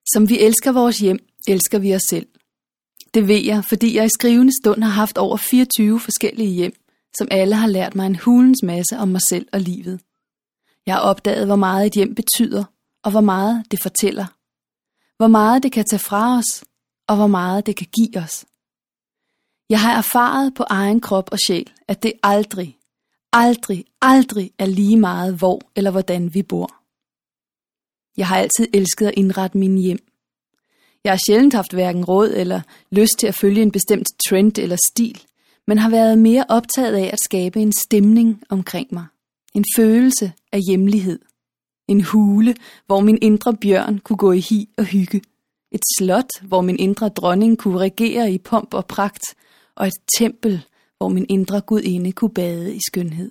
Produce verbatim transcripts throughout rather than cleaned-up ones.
Som vi elsker vores hjem, elsker vi os selv. Det ved jeg, fordi jeg i skrivende stund har haft over fireogtyve forskellige hjem, som alle har lært mig en hulens masse om mig selv og livet. Jeg har opdaget, hvor meget et hjem betyder, og hvor meget det fortæller. Hvor meget det kan tage fra os, og hvor meget det kan give os. Jeg har erfaret på egen krop og sjæl, at det aldrig, aldrig, aldrig er lige meget, hvor eller hvordan vi bor. Jeg har altid elsket at indrette mine hjem. Jeg har sjældent haft hverken råd eller lyst til at følge en bestemt trend eller stil, men har været mere optaget af at skabe en stemning omkring mig. En følelse af hjemlighed. En hule, hvor min indre bjørn kunne gå i hi og hygge. Et slot, hvor min indre dronning kunne regere i pomp og pragt. Og et tempel, hvor min indre gudinde kunne bade i skønhed.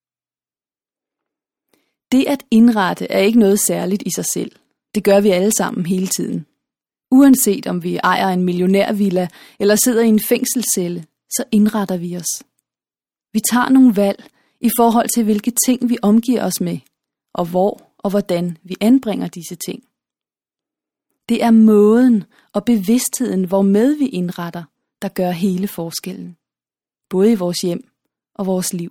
Det at indrette er ikke noget særligt i sig selv. Det gør vi alle sammen hele tiden. Uanset om vi ejer en millionærvilla eller sidder i en fængselscelle, så indretter vi os. Vi tager nogle valg i forhold til, hvilke ting vi omgiver os med, og hvor og hvordan vi anbringer disse ting. Det er måden og bevidstheden, hvormed vi indretter, der gør hele forskellen. Både i vores hjem og vores liv.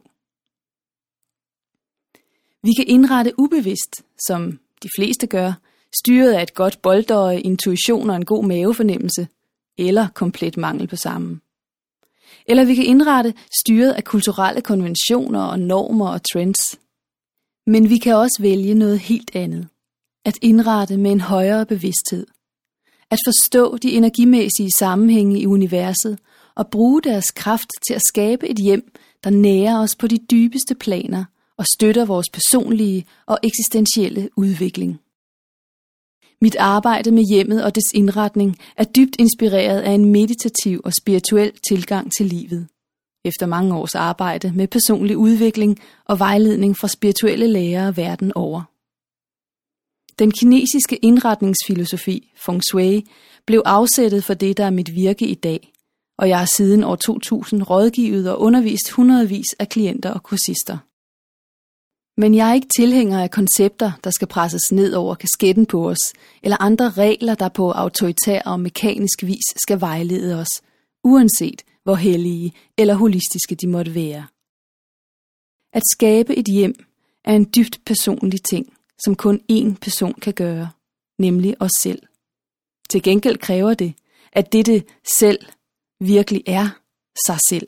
Vi kan indrette ubevidst, som de fleste gør, styret af et godt boldøje, intuition og en god mavefornemmelse, eller komplet mangel på samme. Eller vi kan indrette styret af kulturelle konventioner og normer og trends. Men vi kan også vælge noget helt andet. At indrette med en højere bevidsthed. At forstå de energimæssige sammenhænge i universet og bruge deres kraft til at skabe et hjem, der nærer os på de dybeste planer og støtter vores personlige og eksistentielle udvikling. Mit arbejde med hjemmet og dets indretning er dybt inspireret af en meditativ og spirituel tilgang til livet. Efter mange års arbejde med personlig udvikling og vejledning fra spirituelle lærere verden over. Den kinesiske indretningsfilosofi, Feng Shui, blev afsættet for det, der er mit virke i dag, og jeg har siden år to tusind rådgivet og undervist hundredvis af klienter og kursister. Men jeg er ikke tilhænger af koncepter, der skal presses ned over kasketten på os, eller andre regler, der på autoritær og mekanisk vis skal vejlede os, uanset hvor hellige eller holistiske de måtte være. At skabe et hjem er en dybt personlig ting, som kun én person kan gøre, nemlig os selv. Til gengæld kræver det, at dette selv virkelig er sig selv.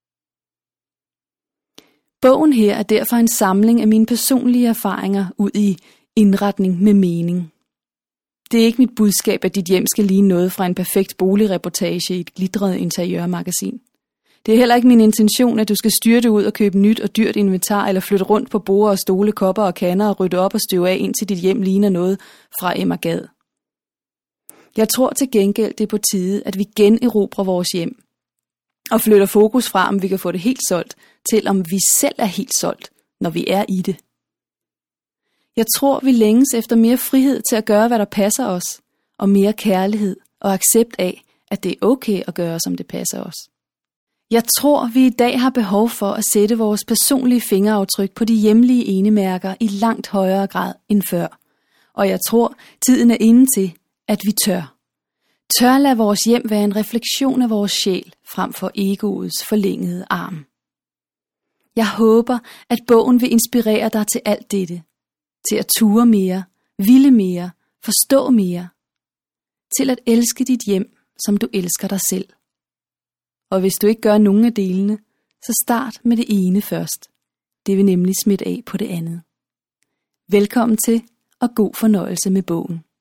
Bogen her er derfor en samling af mine personlige erfaringer ud i indretning med mening. Det er ikke mit budskab, at dit hjem skal ligne noget fra en perfekt boligreportage i et glitret interiørmagasin. Det er heller ikke min intention, at du skal styrte ud og købe nyt og dyrt inventar, eller flytte rundt på borde og stole, kopper og kander og rydde op og støve af, indtil dit hjem ligner noget fra Emma Gad. Jeg tror til gengæld, det er på tide, at vi generobrer vores hjem og flytter fokus fra, om vi kan få det helt solgt, til om vi selv er helt solgt, når vi er i det. Jeg tror, vi længes efter mere frihed til at gøre, hvad der passer os, og mere kærlighed og accept af, at det er okay at gøre, som det passer os. Jeg tror, vi i dag har behov for at sætte vores personlige fingeraftryk på de hjemlige enemærker i langt højere grad end før. Og jeg tror, tiden er inde til, at vi tør. Tør lade vores hjem være en refleksion af vores sjæl, frem for egoets forlængede arm. Jeg håber, at bogen vil inspirere dig til alt dette. Til at ture mere, ville mere, forstå mere. Til at elske dit hjem, som du elsker dig selv. Og hvis du ikke gør nogen af delene, så start med det ene først. Det vil nemlig smitte af på det andet. Velkommen til, og god fornøjelse med bogen.